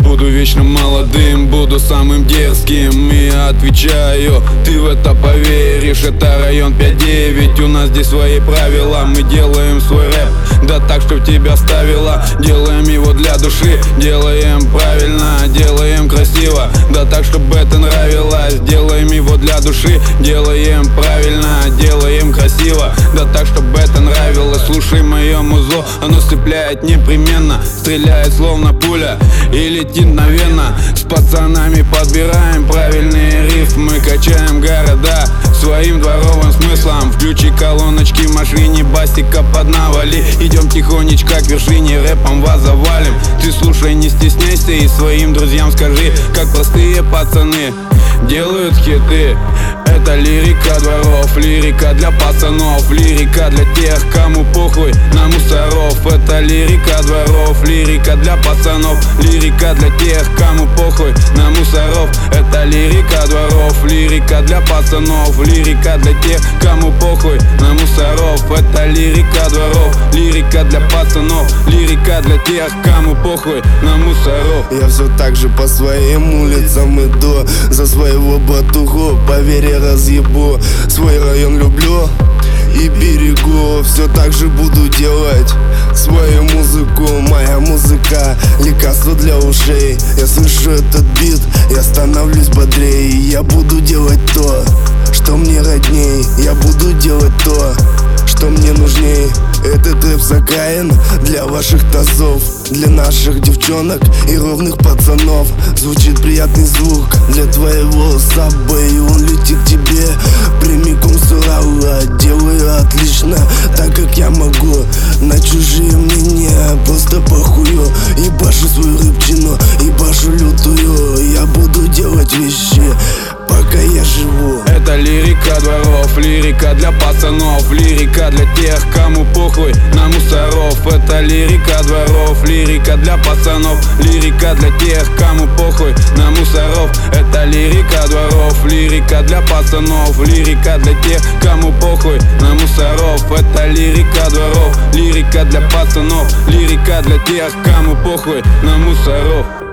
Буду вечно молодым, буду самым дерзким. И я отвечаю, ты в это поверишь. Это район 5-9, у нас здесь свои правила. Мы делаем свой рэп, да так, чтоб тебя ставило. Делаем его для души, делаем правильно, делаем красиво, да так, чтобы это нравилось. Делаем его для души, делаем правильно, делаем красиво, да так, чтобы это нравилось. Слушай мое музло, оно цепляет непременно, стреляет словно пуля и летит мгновенно. С пацанами подбираем правильные рифмы, качаем города своим дворовым смыслом. Включи колоночки в машине, басика поднавали. Идем тихонечко к вершине, рэпом вас завалим. Ты слушай, не стесняйся и своим друзьям скажи, как простые пацаны делают хиты. Это лирика дворов, лирика для пацанов, лирика для тех, кому похуй на мусоров. Это лирика дворов, лирика для пацанов, лирика для тех, кому похуй на мусоров. Это лирика дворов, лирика для пацанов, лирика для тех, кому похуй на мусоров. Это лирика дворов, лирика для пацанов, лирика для тех, кому похуй на мусоров. Я все так же по своим улицам иду, за своего батуху, поверь, я разъебу. Свой район люблю и берегу, все так же буду делать свою музыку. Моя музыка — лекарство для ушей. Я слышу этот бит, я становлюсь бодрее. Я буду делать то, что мне родней. Я буду делать то, что мне нужней. Этот рэп закраен для ваших тазов, для наших девчонок и ровных пацанов. Звучит приятный звук для твоего саба, и он летит к тебе прямиком с Урала. Делаю отлично, так как я могу. На чужие мнения просто похую. Ебашу свою рыбчину, ебашу лютую. Я буду делать вещи, пока я живу. Это лирика дворов, лирика для пацанов, лирика для тех, кому похуй на мусоров. Это лирика дворов, лирика для пацанов, лирика для тех, кому похуй на мусоров. Это лирика дворов, лирика для пацанов, лирика для тех, кому похуй на мусоров. Это лирика дворов, лирика для пацанов, лирика для тех, кому похуй на мусоров.